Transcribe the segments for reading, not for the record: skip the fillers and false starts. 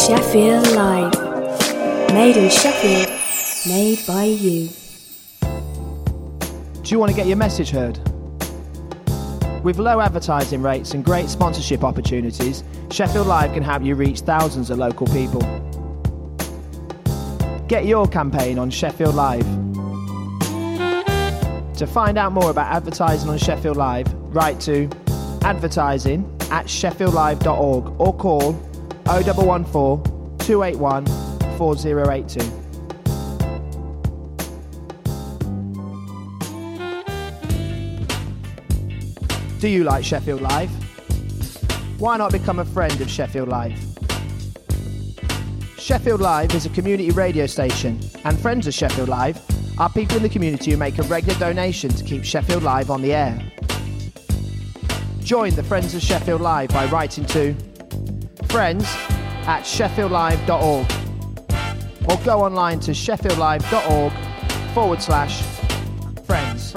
Sheffield Live. Made in Sheffield, made by you. Do you want to get your message heard? With low advertising rates and great sponsorship opportunities, Sheffield Live can help you reach thousands of local people. Get your campaign on Sheffield Live. To find out more about advertising on Sheffield Live, write to advertising@sheffieldlive.org or call 0114 281 4082. Do you like Sheffield Live? Why not become a friend of Sheffield Live? Sheffield Live is a community radio station, and friends of Sheffield Live are people in the community who make a regular donation to keep Sheffield Live on the air. Join the Friends of Sheffield Live by writing to friends@sheffieldlive.org or go online to sheffieldlive.org/friends.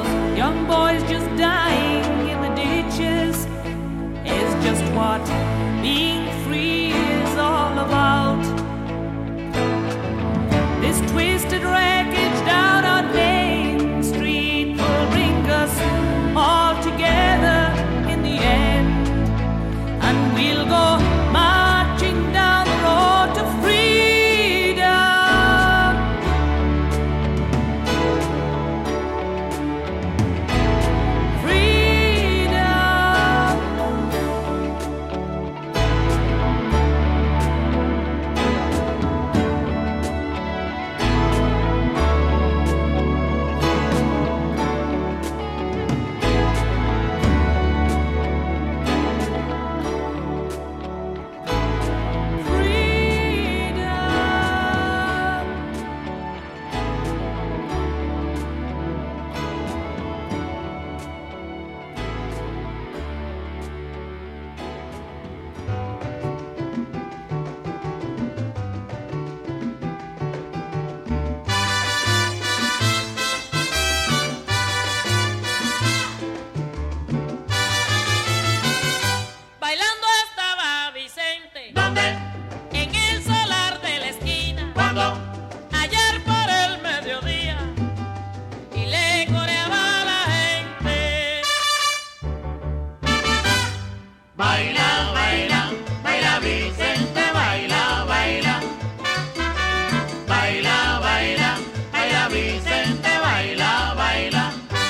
Young boys just dying in the ditches is just what Baila, baila, baila Vicente, baila, baila. Baila, baila, baila Vicente, baila, baila.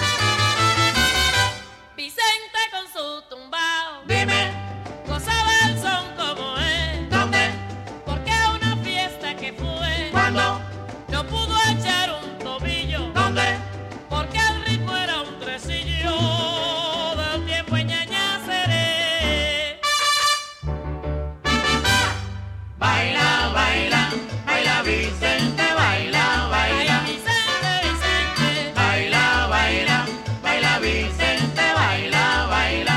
Vicente con su tumbao, Dime, gozaba el son como es. ¿dónde? Porque a una fiesta que fue, ¿Cuándo? no pudo echar un tobillo. ¿Dónde? Porque el ritmo era un tresillo del tiempo en Ñañaceré. Baila, baila, baila Vicente, baila, baila. Ay, Vicente, Vicente, Baila, baila, baila Vicente, baila, baila.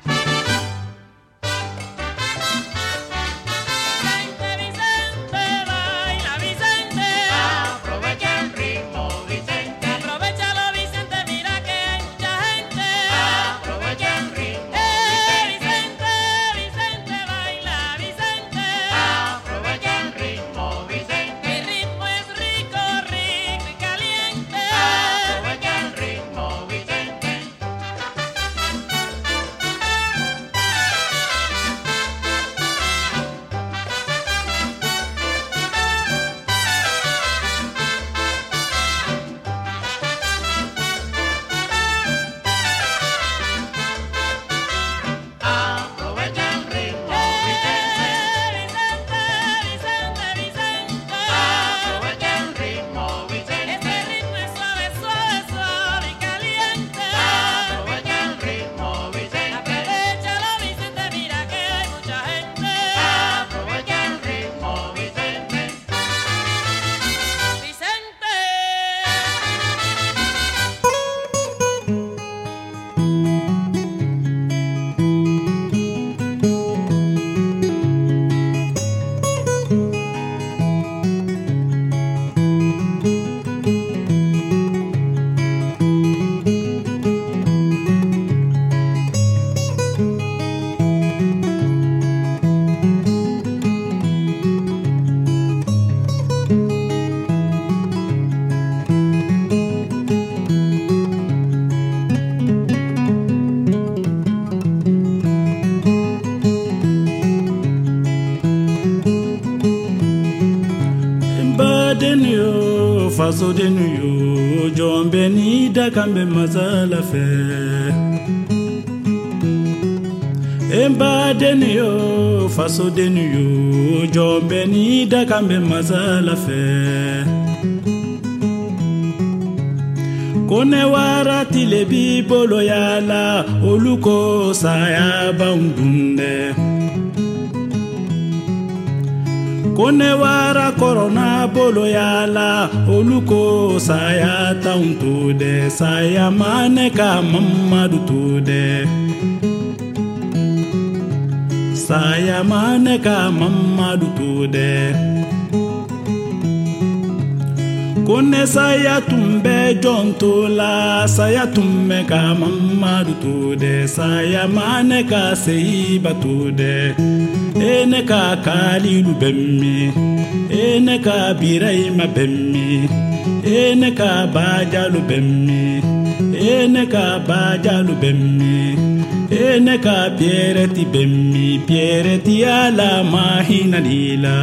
Vicente, Vicente, baila Vicente. Aprovecha el ritmo, Vicente. Aprovechalo Vicente, mira que hay mucha gente. Aprovecha el ritmo, Vicente, Vicente, baila Vicente. aprovecha el ritmo, Vicente. El ritmo es rico, rico y caliente. Aprovecha el ritmo, Vicente. Aprovecha el ritmo, Vicente. Vicente, Vicente, Vicente. Aprovecha el ritmo, Vicente. Este ritmo es suave, suave, suave y caliente. Aprovecha el ritmo, Vicente. Aprovechalo Vicente, mira que hay mucha gente. Aprovecha el ritmo, Vicente. Vicente. Badenio, faso denio, John Benida kambe mazala fe. Badenio, faso denio, John Benida kambe mazala fe. Kone warati le bibolo yala, oluko saya baundunde. Kone wara korona bolo yala oluko saya tauntude saya maneka mamadu tude saya maneka mamadu tude Kone saya tumbe jontola saya tumme ka mamadu tude saya maneka seiba tude ene ka kalilu bemmi ene ka biraima bemmi ene ka bajalu bemmi ene ka bajalu bemmi ene ka piereti ala mahina lila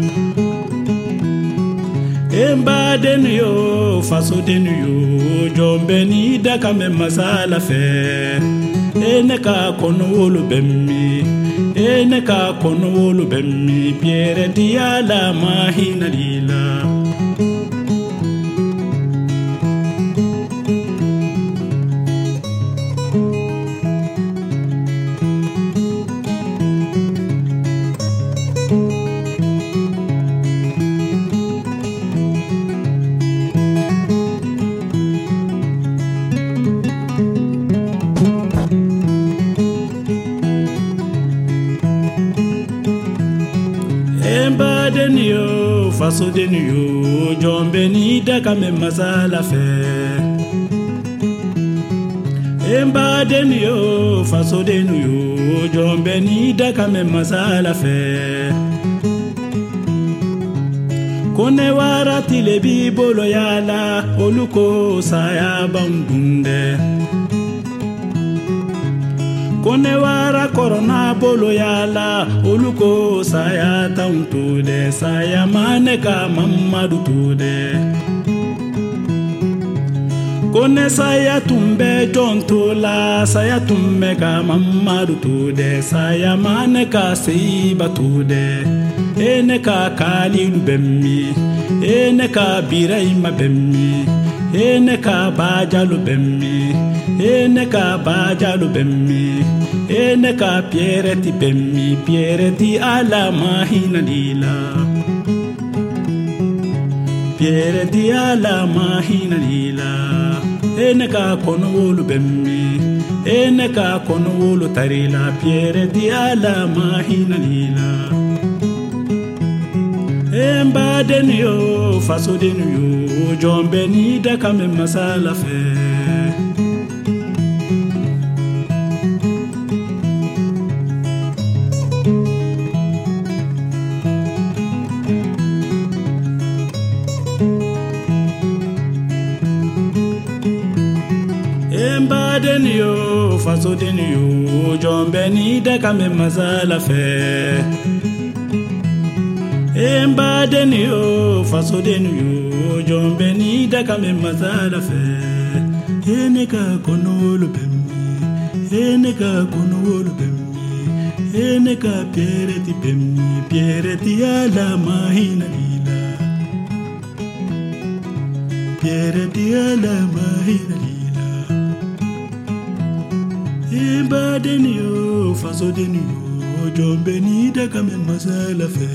Emba denu yo, faso denu yo, jombe ni daka me masala fe. Ene ka kono wolu bemmi, ene ka kono wolu bemmi, piere diala mahina lila. Emba denu yo, faso denu yo, jombe ni daka me masala fe. Emba denu yo, faso denu yo, jombe ni daka me masala fe. Kone warati le bibolo yala, oluko saya bandunde. Kone wara korona bolo yala uluko saya tauntude saya maneka mamadu tude Kone saya tumbe jontola saya tummeka mamadu tude saya maneka seiba tude eneka kalilu bemmi eneka biraima bemmi eneka bajalu bemmi eneka bajalu bemmi eneka piereti bemmi piereti ala mahina lila piereti ala mahina lila eneka kono wolu bemmi eneka kono wolu tarila piereti ala mahina lila Emba denyo faso denyo jombe ni daka me masala fe Emba denyo faso denyo jombe ni daka me masala fe Emba denyo faso denyo jombe ni daka me masala fe eneka konolo bemmi eneka konolo bemmi eneka piereti ala mahina lila piereti ala mahina lila Emba denyo faso denyo jombe ni daka me masala fe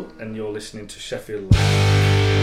Will, and you're listening to Sheffield Live.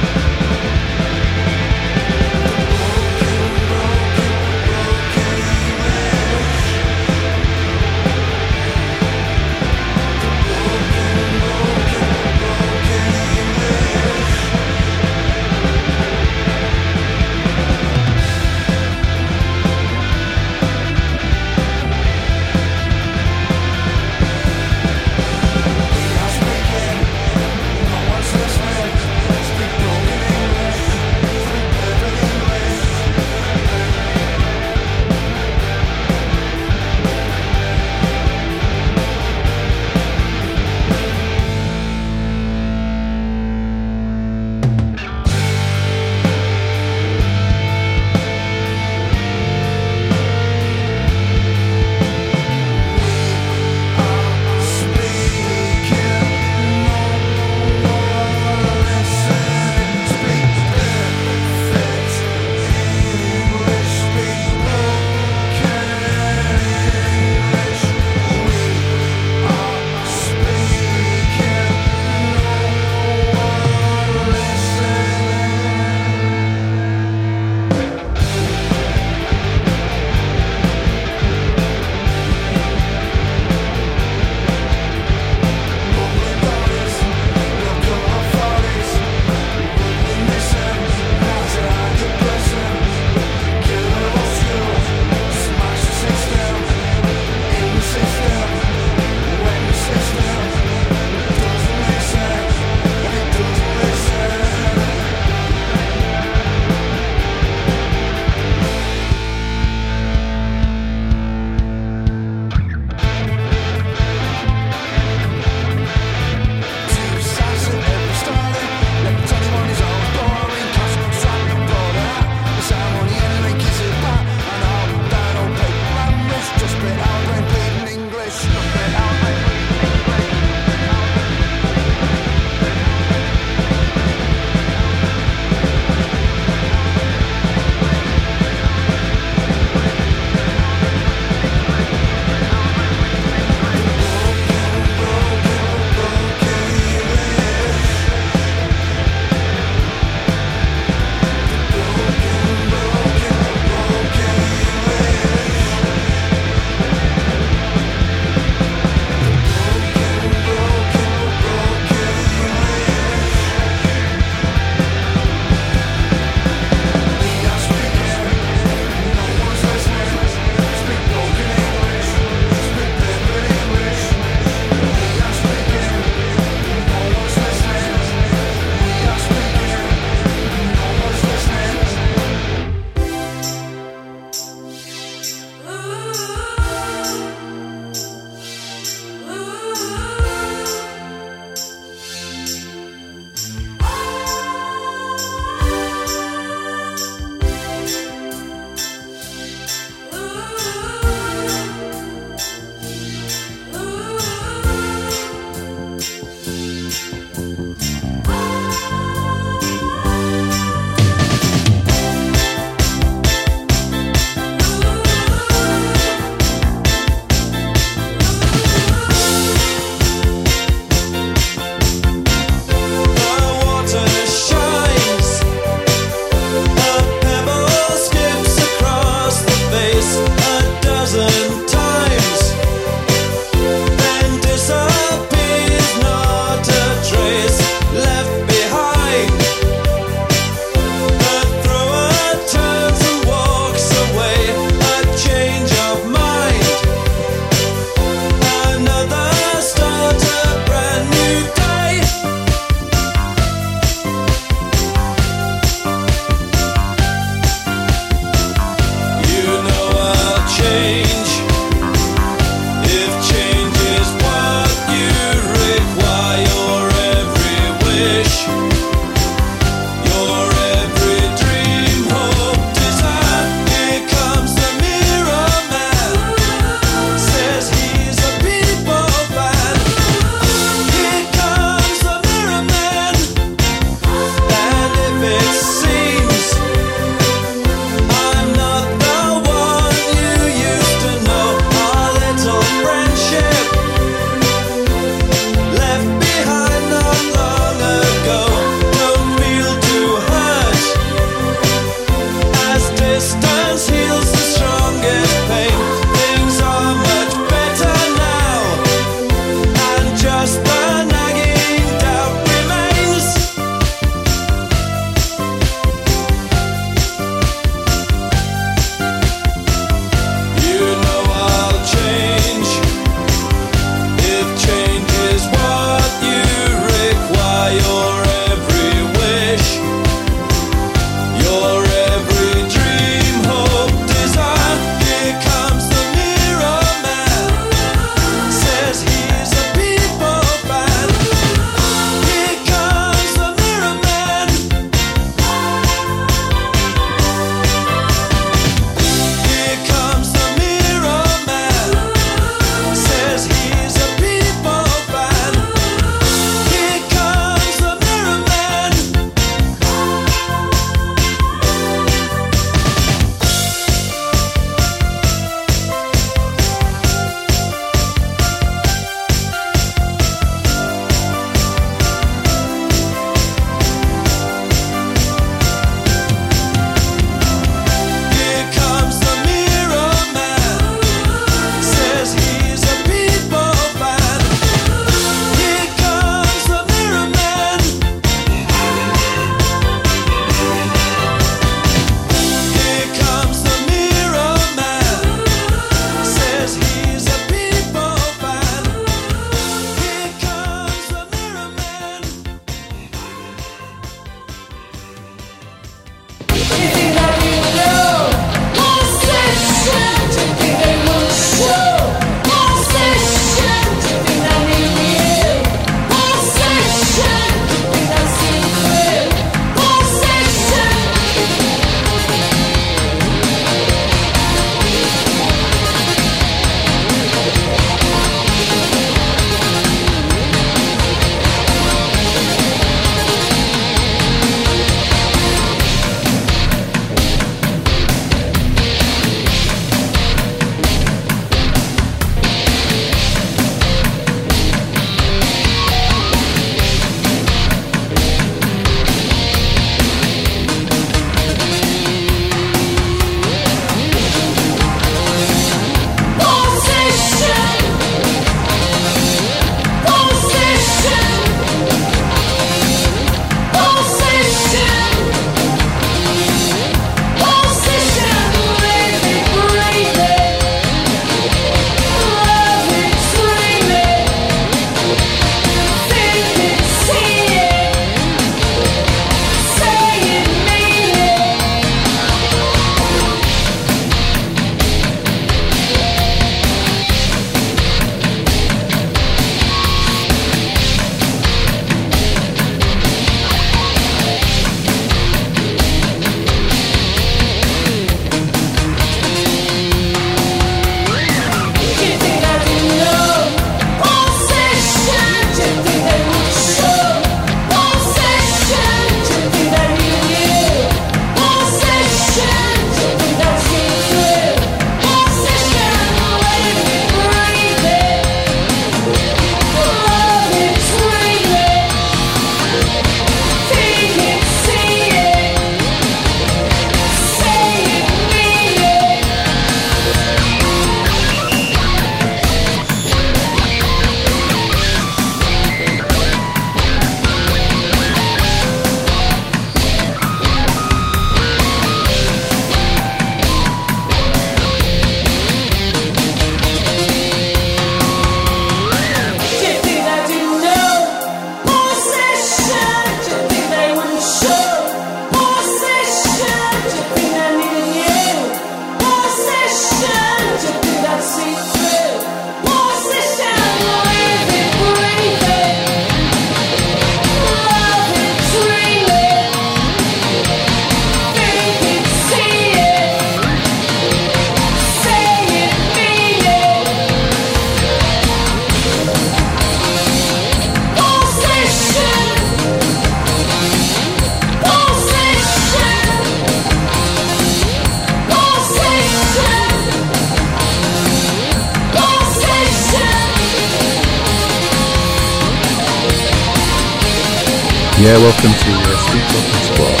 Yeah, welcome to Street Talking Squad.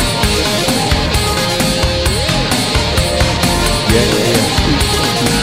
Yeah, Street Talking.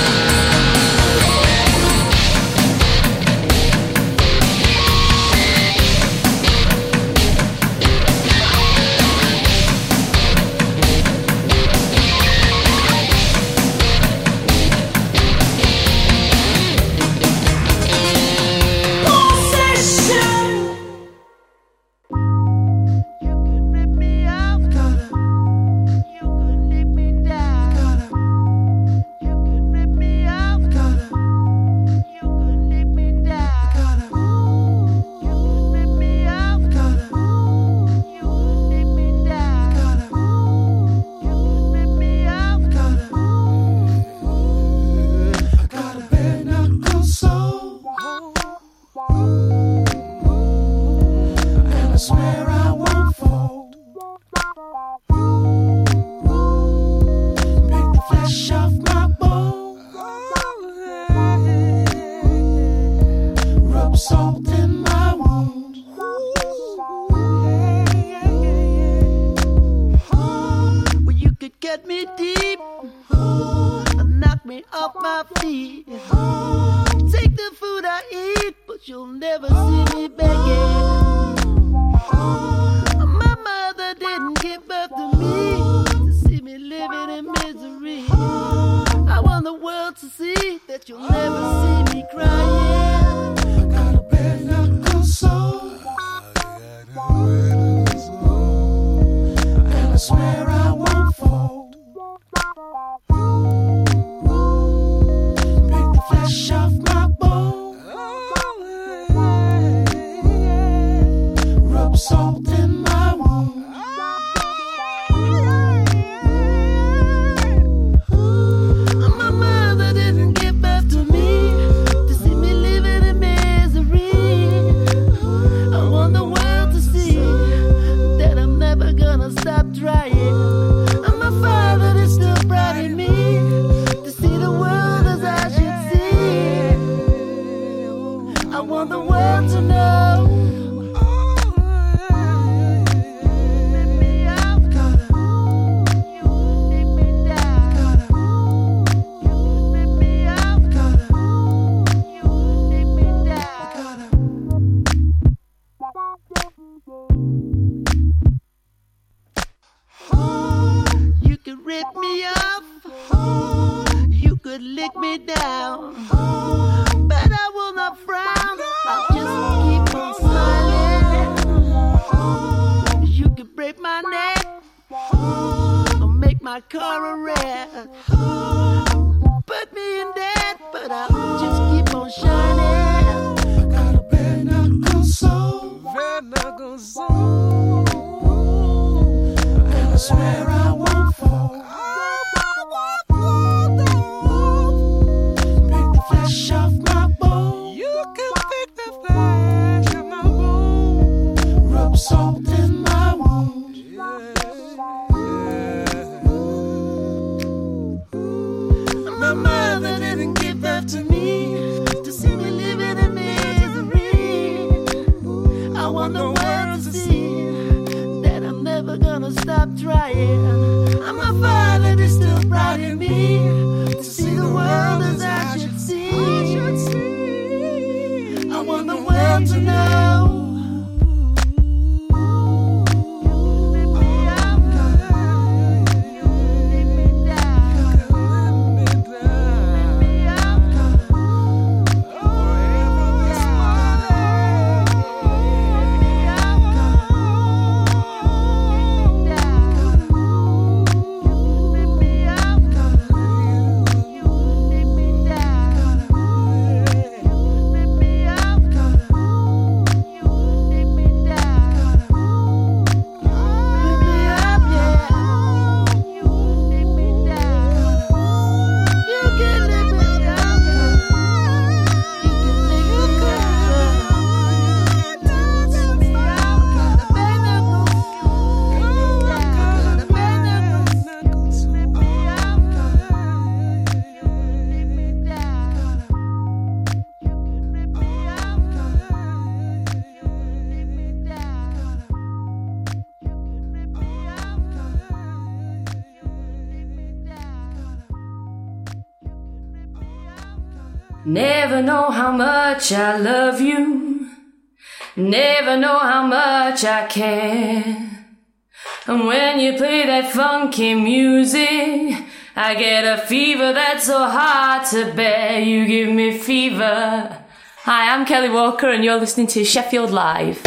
Never know how much I love you. Never know how much I care. And when you play that funky music, I get a fever that's so hard to bear. You give me fever. Hi, I'm Kelly Walker and you're listening to Sheffield Live.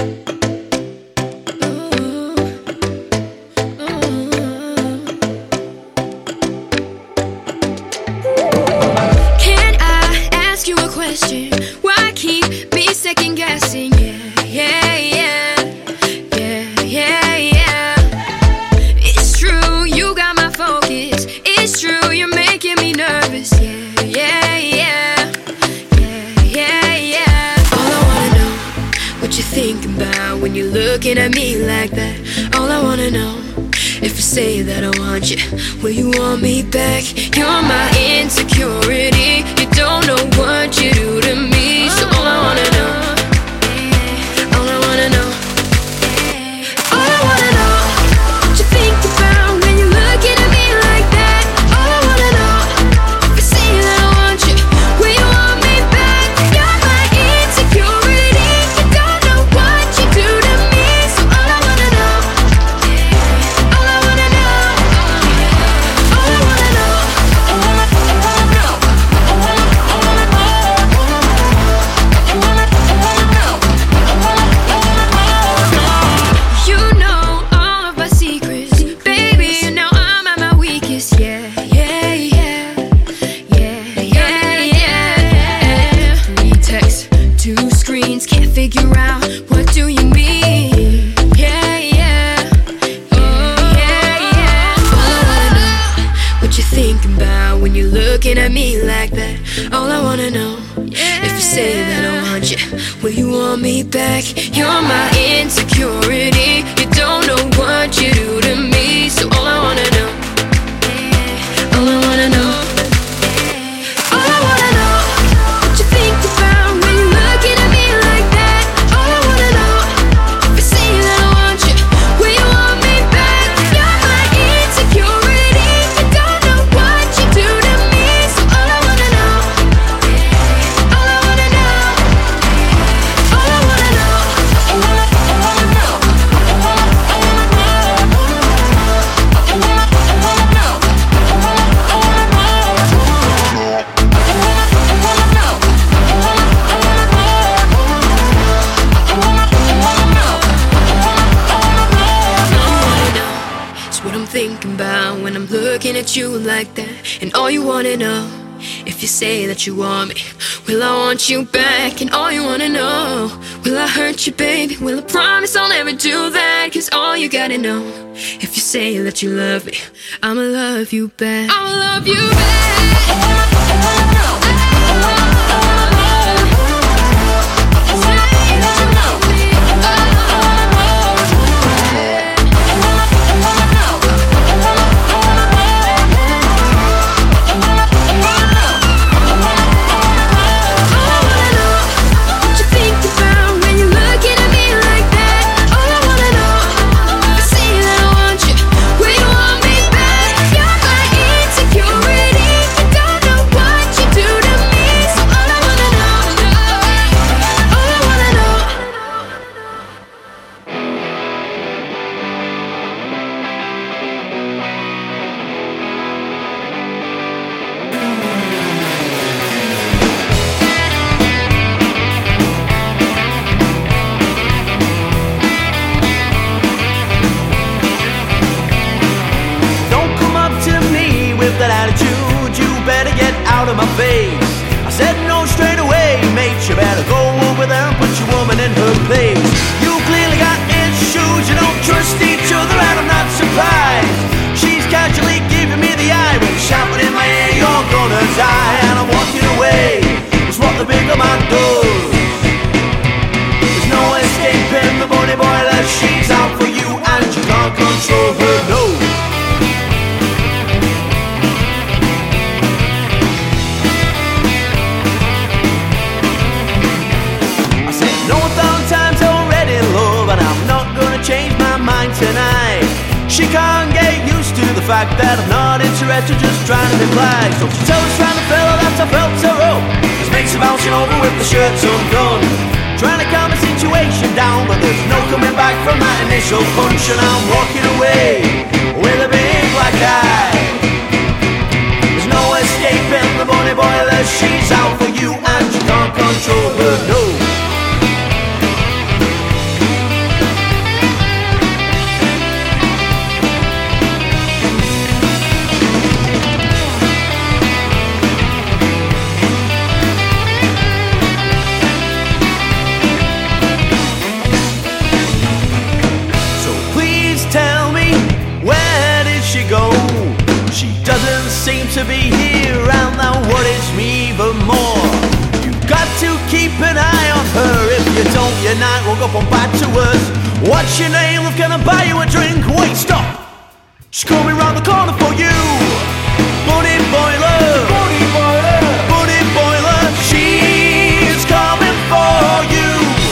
Why keep me second guessing? Yeah. It's true, you got my focus. It's true, you're making me nervous. Yeah. All I wanna know, what you thinking about when you're looking at me like that. All I wanna know, if I say that I want you, will you want me back? You're my insecurity. You don't know what you do to me. So all I wanna know, all I wanna know, all I wanna know, what you think about when you're looking at me like that. All I wanna know, if I say that I want you, will you want me back? You're my insecurity. You don't know what you do to me. So all I wanna know, all I wanna know, all I wanna know, all I wanna know. You know all of my secrets, baby. Now I'm at my weakest. Yeah. 3 texts, 2 screens, can't figure out what do you mean. Yeah. All I wanna know, what you thinking about when you're looking at me like that. All I wanna know, if you say that I want you, will you want me back? You're my insecurity. You don't know what you do to me. So all I wanna know, all I wanna know, all I wanna know, what you think about when you're looking at me like that. All I wanna know, if I say that I want you, will you want me back? You're my insecurity. You don't know what you do to me. So all I wanna know, all I wanna know, all I wanna know, all I wanna know, it's what I'm thinking about when I'm looking at you like that. And all you wanna know, if you say that you want me, will I want you back? And all you wanna know, will I hurt you, baby? Will I promise I'll never do that? Cause all you gotta know, if you say that you love me, I'ma love you back. I'ma love you back. Out of my face, I said no straight away, mate. You better go over there and put your woman in her place. You clearly got issues, you don't trust each other, and I'm not surprised. She's casually giving me the eye when shouting in my ear, you're gonna die. And I'm walking away, it's what the bigger man does. There's no escaping the bunny boiler, she's out for you and you can't control her, no. fact that I'm not interested, just trying to be polite. So she tells round the fella that I felt her up. His mates are bouncing over with the shirts undone, trying to calm the situation down, but there's no coming back from that initial punch, and I'm walking away with a big black eye. There's no escaping the bunny boiler, she's out for you and you can't control her, no. Go. She doesn't seem to be here, and that worries me even more. You've got to keep an eye on her. If you don't, your night will go from bad to worse. What's your name? I'm gonna buy you a drink. Wait, stop! She's coming round the corner for you. Bunny boiler, bunny boiler, bunny boiler. She's coming for you.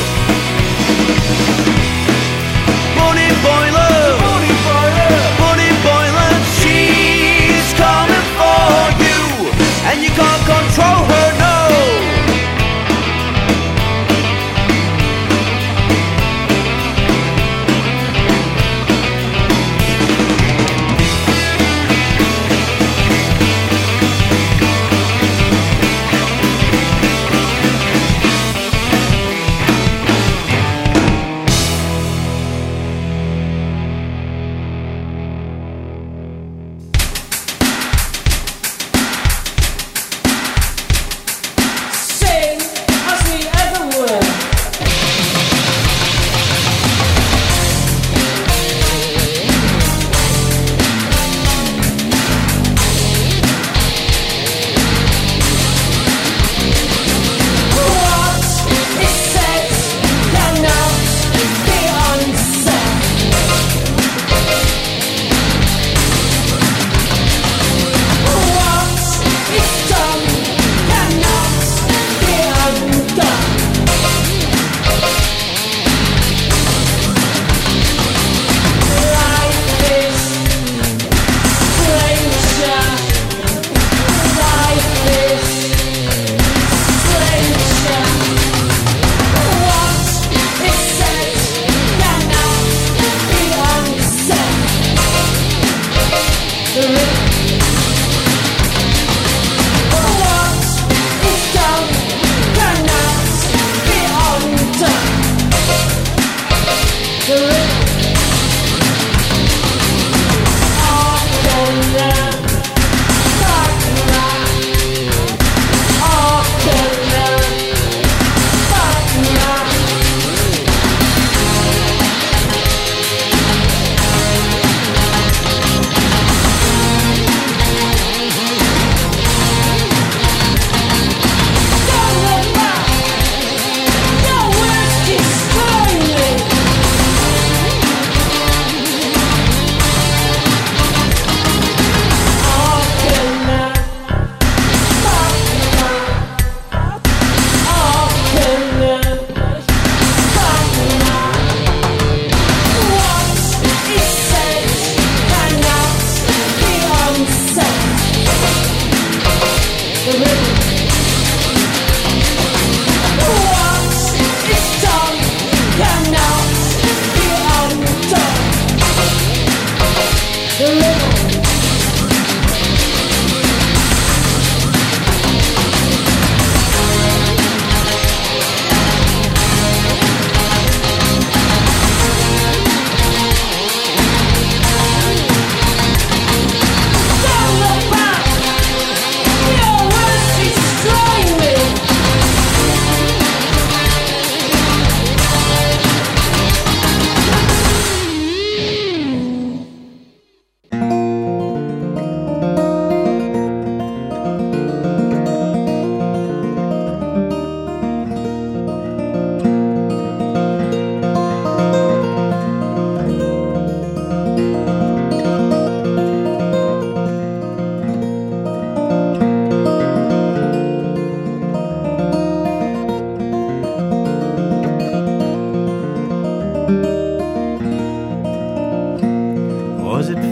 Bunny boiler, bunny boiler, bunny boiler. She's coming for you, and you can't control her, no.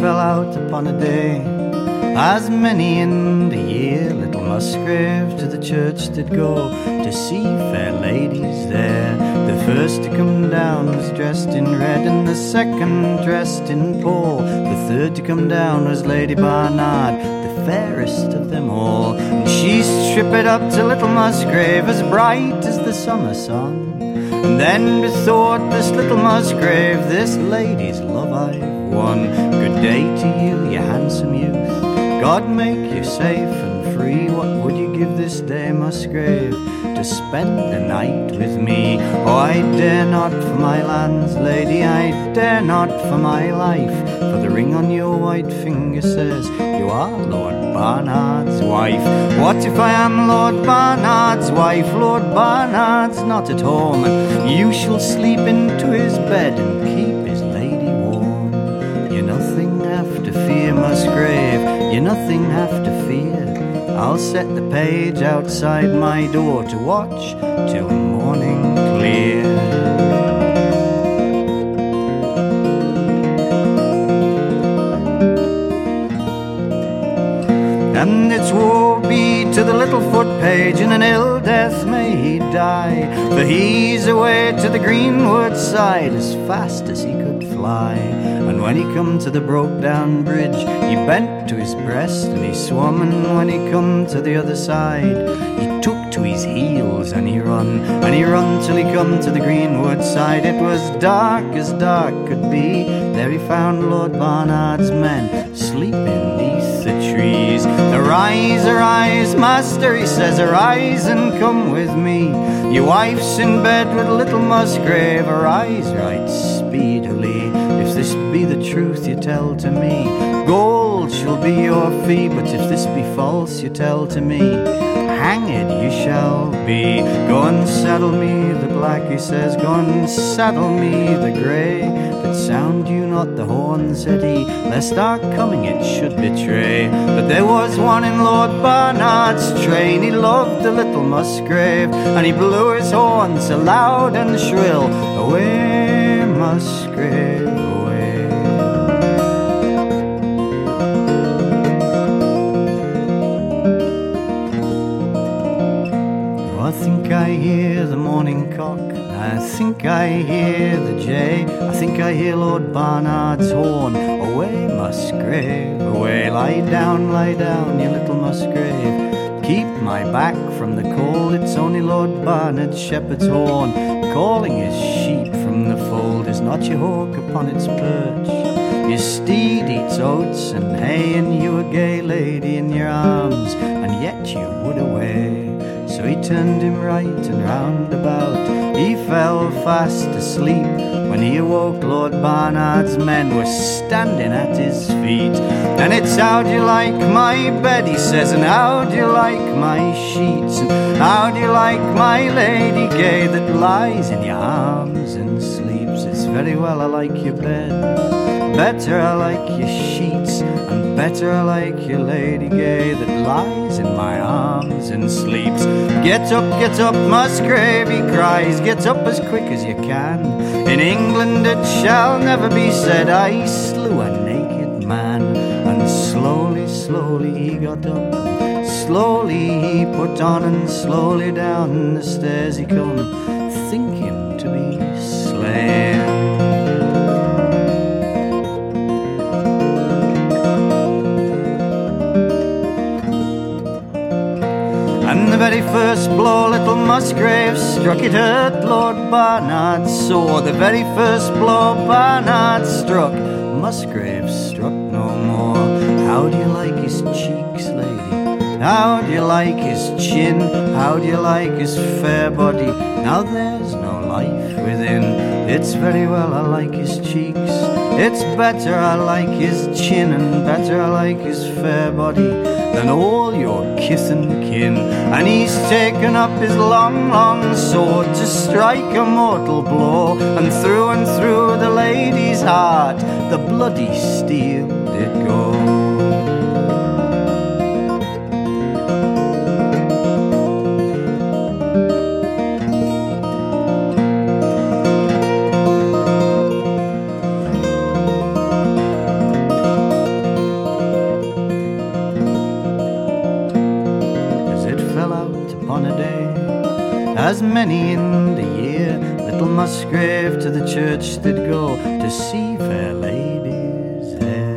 fell out upon a day, as many in the year little Musgrave to the church did go, to see fair ladies there. The first to come down was dressed in red, and the second dressed in pall. The third to come down was Lady Barnard, the fairest of them all. And she stripped up to little Musgrave, as bright as the summer sun. And then bethought this little Musgrave, this lady's love I've won. Good day to you, you handsome youth, God make you safe and free. What would you give this day, Musgrave, to spend the night with me? Oh, I dare not for my lands, lady, I dare not for my life, for the ring on your white finger says you are Lord Barnard's wife. What if I am Lord Barnard's wife? Lord Barnard's not at home, and you shall sleep into his bed and keep his lady warm. You nothing have to fear, Musgrave, you nothing have to fear. I'll set the page outside my door to watch till morning clear. And it's woe be to the little foot page, in an ill death may he die, for he's away to the greenwood side as fast as he could fly. And when he come to the broke down bridge, he bent to his breast and he swum, and when he come to the other side, he took to his heels and he run till he come to the greenwood side. It was dark as dark could be, there he found Lord Barnard's men sleeping neath the trees. Arise, master, he says, arise and come with me. Your wife's in bed with little Musgrave, arise right speedily. If this be the truth you tell to me, gold shall be your fee, but if this be false you tell to me, hanged you shall be. Go and saddle me the black, he says, go and saddle me the grey, but sound you not the horn, said he, lest our coming it should betray. But there was one in Lord Barnard's train, he loved the little Musgrave, and he blew his horn so loud and shrill, away Musgrave, away. Oh, I think I hear the morning cock, I think I hear the jay, I think I hear Lord Barnard's horn, away Musgrave, away. Lie down, you little Musgrave, keep my back from the cold, it's only Lord Barnard's shepherd's horn, calling his sheep from the fold. Is not your hawk upon its perch? Your steed eats oats and hay, and you a gay lady in your arms, and yet you would away. So he turned him right and round about, he fell fast asleep. When he awoke, Lord Barnard's men were standing at his feet. And it's how do you like my bed, he says, and how do you like my sheets, and how do you like my lady gay that lies in your arms and sleeps? It's very well I like your bed, better I like your sheets, and better I like your lady gay that lies in my arms and sleeps. Get up, Musgrave, he cries, get up as quick as you can. In England it shall never be said I slew a naked man. And slowly, slowly he got up, and slowly he put on, and slowly down the stairs he come, thinking to be slain. And the very first blow little Musgrave struck, it hurt Lord Barnard sore. The very first blow Barnard struck, Musgrave struck no more. How do you like his cheeks, lady? How do you like his chin? How do you like his fair body? Now there's no life within. It's very well I like his cheeks, it's better I like his chin, and better I like his fair body than all your kith and kin. And he's taken up his long, long sword to strike a mortal blow, and through the lady's heart the bloody steel did go. penny in the year. Little Musgrave to the church did go to see fair ladies there.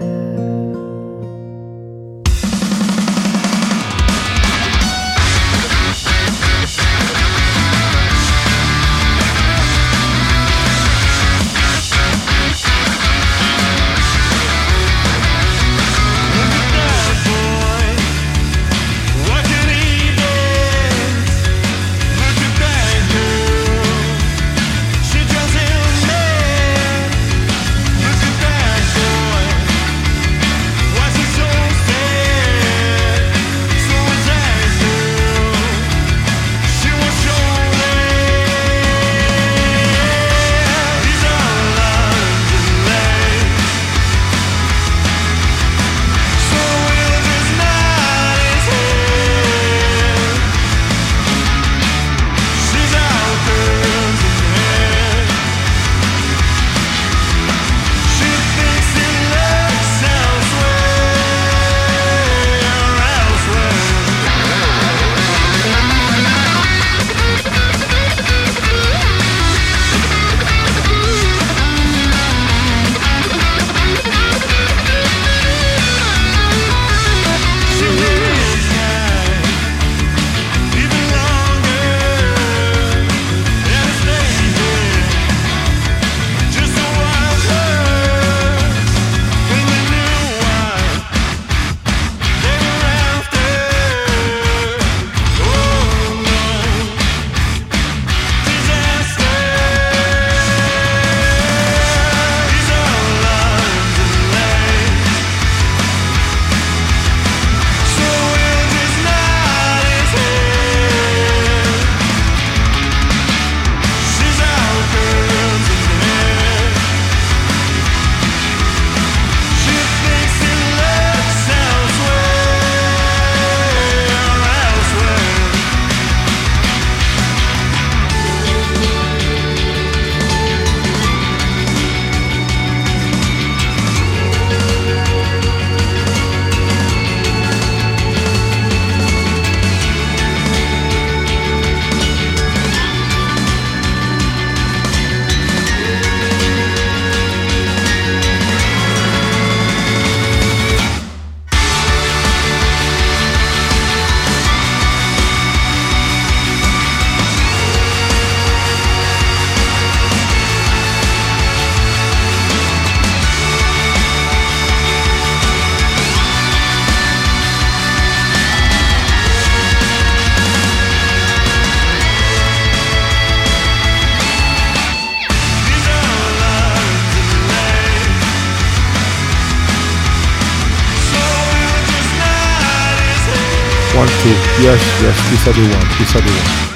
Yes, these are the ones.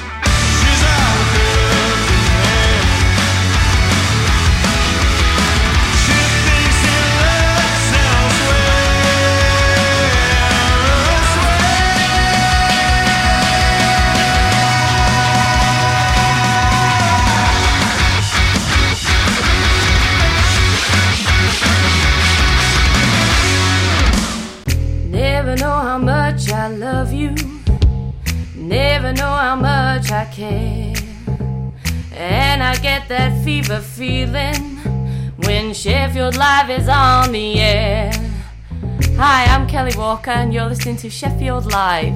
Never know how much I love you. Never know how much I care. And I get that fever feeling when Sheffield Live is on the air. Hi, I'm Kelly Walker and you're listening to Sheffield Live.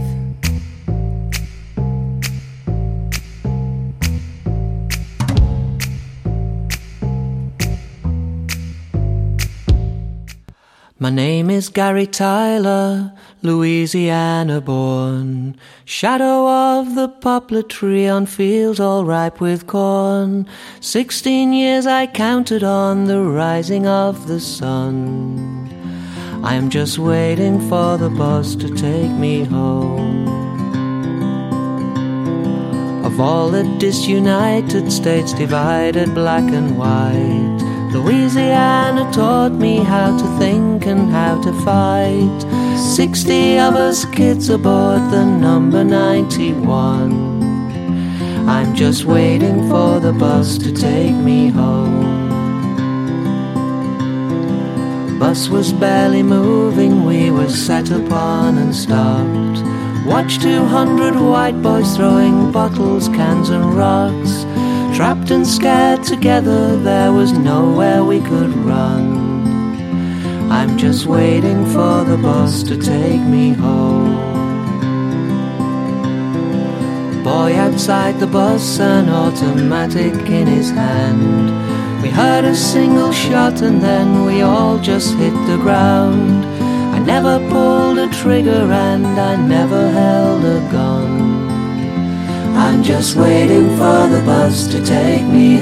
My name is Gary Tyler, Louisiana born. Shadow of the poplar tree on fields all ripe with corn. 16 years I counted on the rising of the sun. I am just waiting for the bus to take me home. Of all the disunited states divided black and white, Louisiana taught me how to think and how to fight. 60 of us kids aboard the number 91. I'm just waiting for the bus to take me home. Bus was barely moving, we were set upon and stopped. Watch 200 white boys throwing bottles, cans and rocks. Trapped and scared together, there was nowhere we could run. I'm just waiting for the bus to take me home. Boy outside the bus, an automatic in his hand. We heard a single shot and then we all just hit the ground. I never pulled a trigger and I never held a gun. I'm just waiting for the bus to take me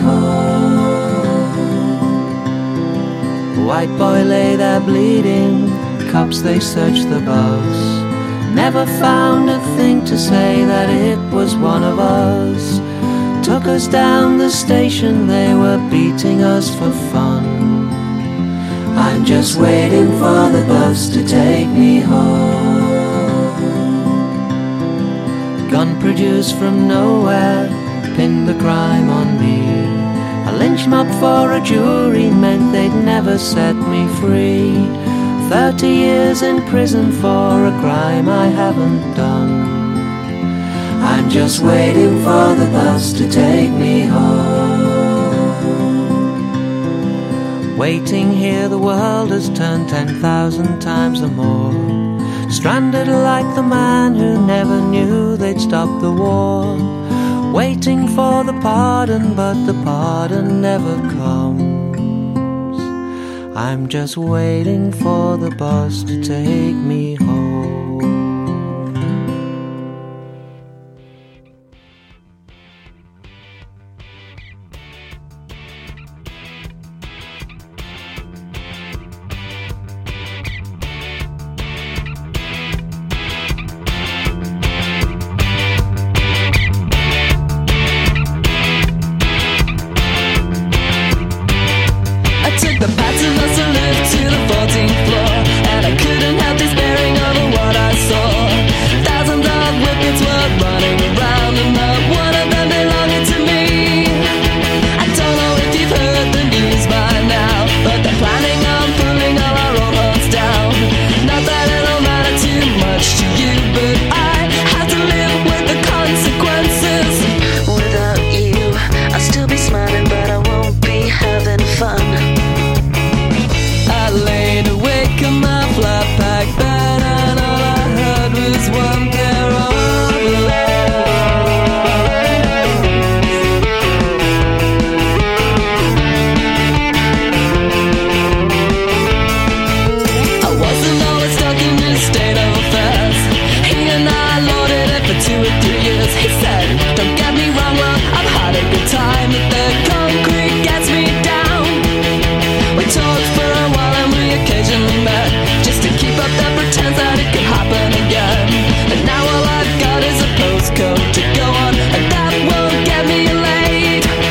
home. White boy lay there bleeding, cops they searched the bus. Never found a thing to say that it was one of us. Took us down the station, they were beating us for fun. I'm just waiting for the bus to take me home. Gun produced from nowhere, pinned the crime on me. A lynch mob for a jury meant they'd never set me free. 30 years in prison for a crime I haven't done. I'm just waiting for the bus to take me home. Waiting here the world has turned 10,000 times or more. Stranded like the man who never knew they'd stop the war. Waiting for the pardon, but the pardon never comes. I'm just waiting for the bus to take me home.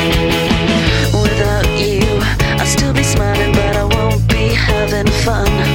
Fun.